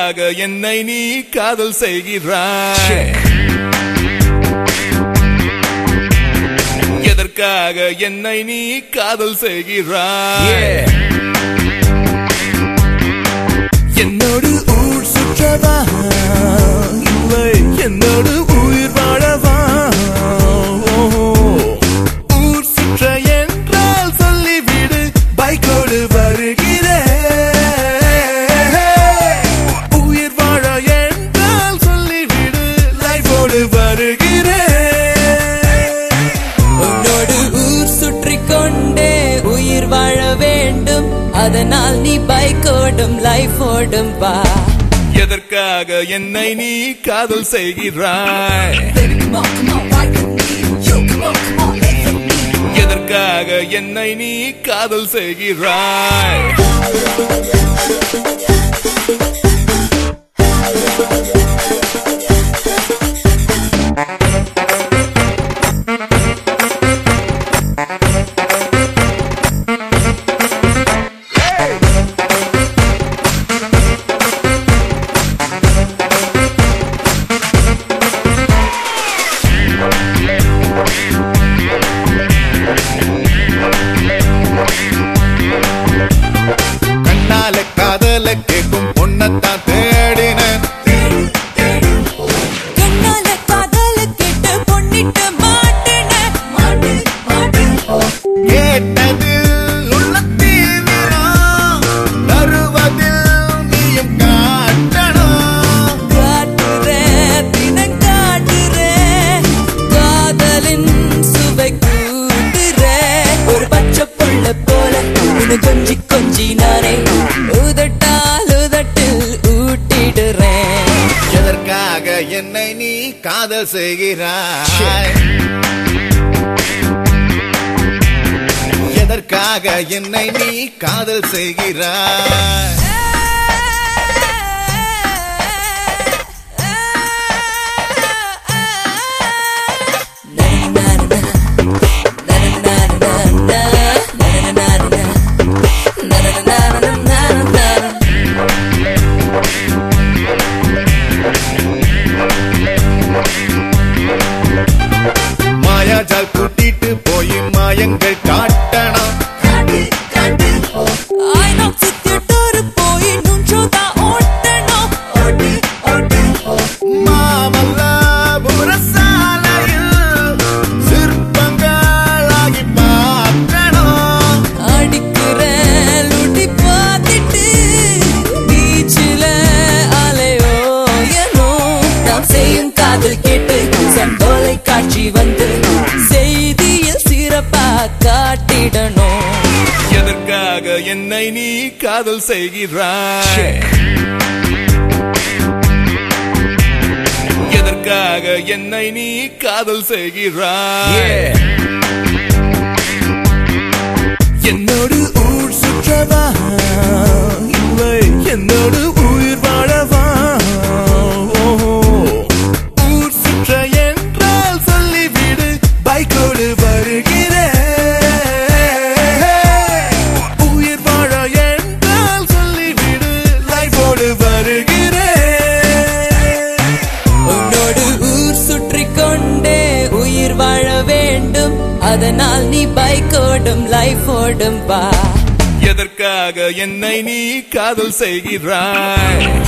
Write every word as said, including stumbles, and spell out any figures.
எதற்காக என்னை நீ காதல் செய்கிறாய்? எதற்காக என்னை நீ காதல் செய்கிறாய்? என்னோடு ஊர் சுற்றவா இல்லை என்னோடு உயிர் வாழவா? ஊர் சுற்ற என்றால் சொல்லிவிடு, பைக்கோடு வருகிறேன். உயிர் வாழ என்றால் சொல்லிவிடு, லைஃபோடு வருகிறேன். உன்னோடு ஊர் சுற்றி கொண்டே உயிர் வாழ வேண்டும், அதனால் நீ பைக்கோடும் லைஃபோடும் வா. எதற்காக என்னை நீ காதல் செய்கிறாய்? எதற்காக என்னை நீ காதல் செய்கிறாய்? கண்ணால காதல கேட்கும் பொண்ணத்தான் தேடின, கண்ணால காதல கேட்டு பொன்னிட்டு மாட்டின. கேட்டது உள்ளத்தீவிரம், தருவதில் நீயும் காட்டணும். காட்டுறேன் தினம் காட்டுறேன், காதலின் சுவை கூட்டுறேன். ஒரு பச்சை புள்ள போல உன்னை கொஞ்சி கொஞ்சி நானே உதட்டால் உதட்டில் ஊட்டிடுறேன். எதற்காக என்னை நீ காதல் செய்கிறாய்? எதற்காக என்னை நீ காதல் செய்கிறாய்? மாயாஜால் கூட்டிட்டு போய் மாயங்கள் காட்டணும். மாமல்லபுர சாலையில் சிற்பங்களாகி பார்க்கணும். அடிக்கிறேன் லுட்டி பார்த்துட்டு பீச்சில அலையோயனோ. நாம் செய்யும் காதல் கேட்டு சந்தோலை காட்சி வந்து செய்தியில் சிறப்பா காட்டிடணும். எதற்காக என்னை நீ காதல் செய்கிறாய்? எதற்காக என்னை நீ காதல் செய்கிறாய்? என்னோடு ஊர் சுற்றவா இல்லை என்னோடு உயிர் வாழவா? ஊர் சுற்ற என்றால் சொல்லிவிடு, பைக்கோடு வருகிறேன். உயிர் வாழ என்றால் சொல்லிவிடு, லைஃபோடு வருகிறேன். உன்னோடு ஊர் சுற்றி கொண்டே உயிர் வாழ வேண்டும், அதனால் நீ பைக்கோடும் லைஃபோடும் வா. எதற்காக என்னை நீ காதல் செய்கிறாய்?